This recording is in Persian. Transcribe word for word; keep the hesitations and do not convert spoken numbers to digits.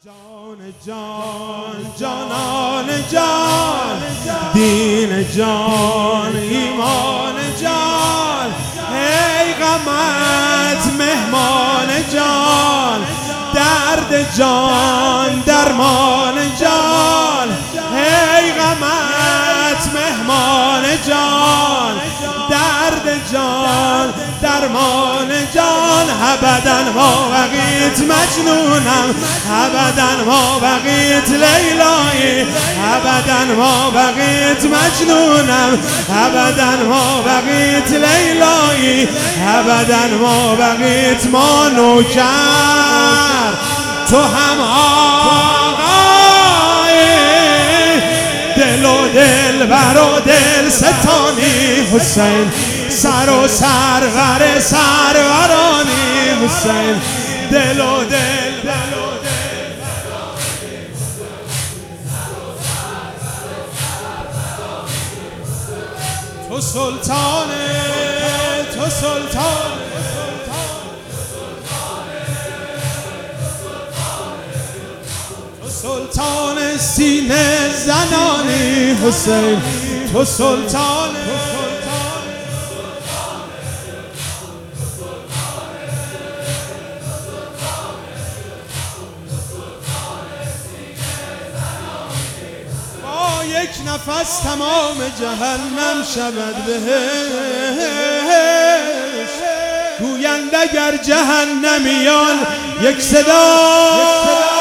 جان جان جانان جان، دین جان ایمان جان، ای غمت مهمان جان، درد جان درمان جان، ای غمت مهمان جان، درد جان درمان جان. ابدا ما بقیت مجنونم، ابدا ما بقیت لیلایی، ابدا ما بقیت مجنونم، ابدا ما بقیت لیلایی، ابدا ما بقیت ما نوکر، تو هم آقای دل و دل بر و دل ستانی حسین، سر و سرور سرورانی حسین، دل و دل دل و دل تو سلطان، تو سلطان، تو سلطان سینه زنانی حسین، تو سلطان، یک نفس تمام جهنم شود بهش، گویند اگر جهنمیان یک صدا